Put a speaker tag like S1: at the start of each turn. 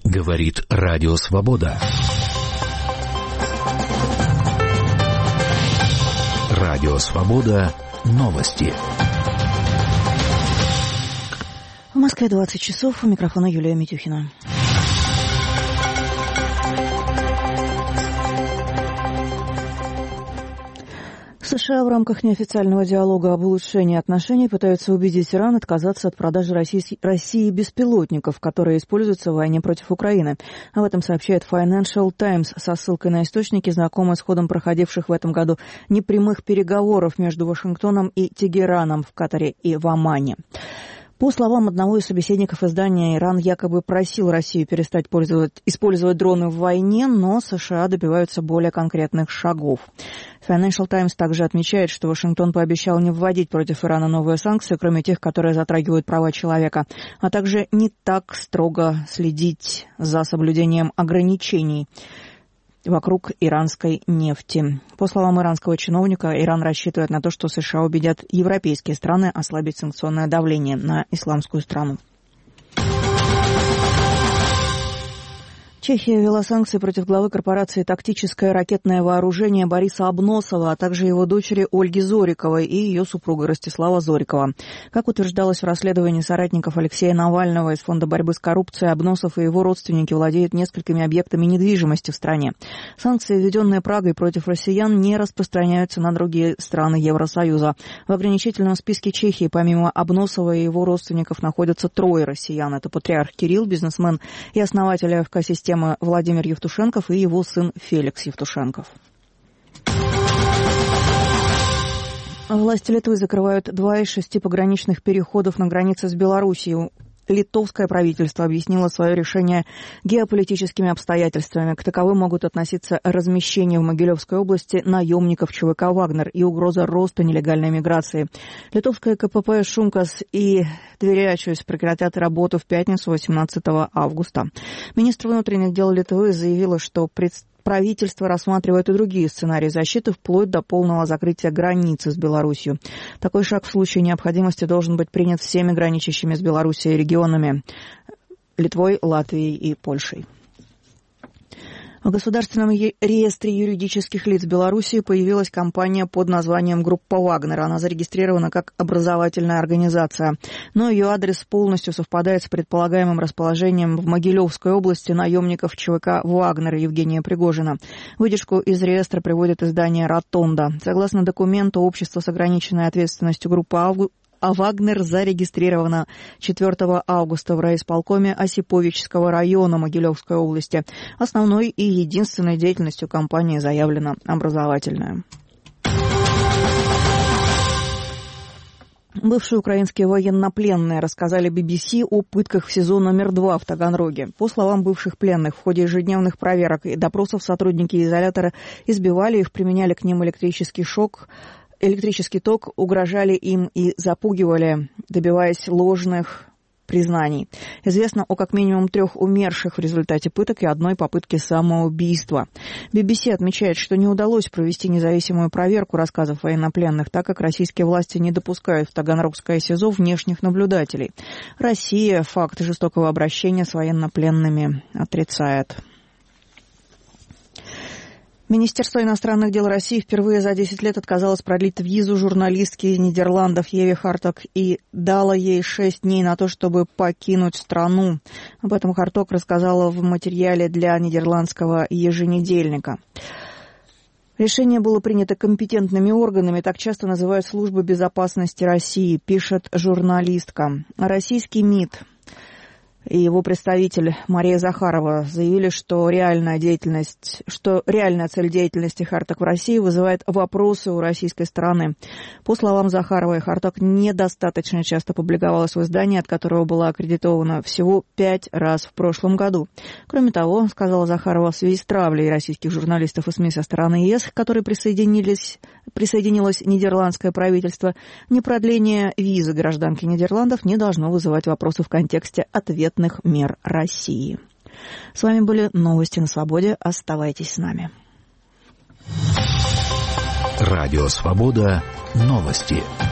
S1: Говорит Радио Свобода. Радио Свобода. Новости.
S2: В Москве 20 часов. У микрофона Юлия Митюхина. США в рамках неофициального диалога об улучшении отношений пытаются убедить Иран отказаться от продажи России беспилотников, которые используются в войне против Украины. Об этом сообщает Financial Times со ссылкой на источники, знакомые с ходом проходивших в этом году непрямых переговоров между Вашингтоном и Тегераном в Катаре и в Омане. По словам одного из собеседников издания, Иран якобы просил Россию перестать использовать дроны в войне, но США добиваются более конкретных шагов. Financial Times также отмечает, что Вашингтон пообещал не вводить против Ирана новые санкции, кроме тех, которые затрагивают права человека, а также не так строго следить за соблюдением ограничений вокруг иранской нефти. По словам иранского чиновника, Иран рассчитывает на то, что США убедят европейские страны ослабить санкционное давление на исламскую страну. Чехия ввела санкции против главы корпорации «Тактическое ракетное вооружение» Бориса Обносова, а также его дочери Ольги Зориковой и ее супруга Ростислава Зорикова. Как утверждалось в расследовании соратников Алексея Навального из Фонда борьбы с коррупцией, Обносов и его родственники владеют несколькими объектами недвижимости в стране. Санкции, введенные Прагой против россиян, не распространяются на другие страны Евросоюза. В ограничительном списке Чехии помимо Обносова и его родственников находятся 3 россиян. Это патриарх Кирилл, бизнесмен и основатель АФК-системы Владимир Евтушенков и его сын Феликс Евтушенков. Власти Литвы закрывают 2 из 6 пограничных переходов на границе с Белоруссией. Литовское правительство объяснило свое решение геополитическими обстоятельствами. К таковым могут относиться размещение в Могилевской области наемников ЧВК «Вагнер» и угроза роста нелегальной миграции. Литовское КПП «Шумкас» и Тверячус прекратят работу в пятницу, 18 августа. Министр внутренних дел Литвы заявила, что правительство рассматривает и другие сценарии защиты, вплоть до полного закрытия границы с Беларусью. Такой шаг в случае необходимости должен быть принят всеми граничащими с Белоруссией регионами – Литвой, Латвией и Польшей. В Государственном реестре юридических лиц Белоруссии появилась компания под названием «Группа Вагнер». Она зарегистрирована как образовательная организация, но ее адрес полностью совпадает с предполагаемым расположением в Могилевской области наемников ЧВК «Вагнер» Евгения Пригожина. Выдержку из реестра приводит издание «Ротонда». Согласно документу, общество с ограниченной ответственностью «Группа Вагнер» зарегистрировано 4 августа в райисполкоме Осиповичского района Могилевской области. Основной и единственной деятельностью компании заявлена образовательная. Бывшие украинские военнопленные рассказали BBC о пытках в СИЗО номер 2 в Таганроге. По словам бывших пленных, в ходе ежедневных проверок и допросов сотрудники изолятора избивали их, применяли к ним электрический ток, угрожали им и запугивали, добиваясь ложных признаний. Известно о как минимум 3 умерших в результате пыток и 1 попытке самоубийства. BBC отмечает, что не удалось провести независимую проверку рассказов военнопленных, так как российские власти не допускают в Таганрогское СИЗО внешних наблюдателей. Россия факт жестокого обращения с военнопленными отрицает. Министерство иностранных дел России впервые за 10 лет отказалось продлить визу журналистке из Нидерландов Еве Харток и дало ей 6 дней на то, чтобы покинуть страну. Об этом Харток рассказала в материале для нидерландского еженедельника. Решение было принято компетентными органами, так часто называют службы безопасности России, пишет журналистка. Российский МИД и его представитель Мария Захарова заявили, что реальная цель деятельности Харток в России вызывает вопросы у российской стороны. По словам Захаровой, Харток недостаточно часто публиковалась в издании, от которого была аккредитована всего 5 раз в прошлом году. Кроме того, сказала Захарова, в связи с травлей российских журналистов и СМИ со стороны ЕС, к которой присоединилось нидерландское правительство, непродление визы гражданки Нидерландов не должно вызывать вопросы в контексте ответных мер России. С вами были новости на Свободе. Оставайтесь с нами.
S1: Радио Свобода. Новости.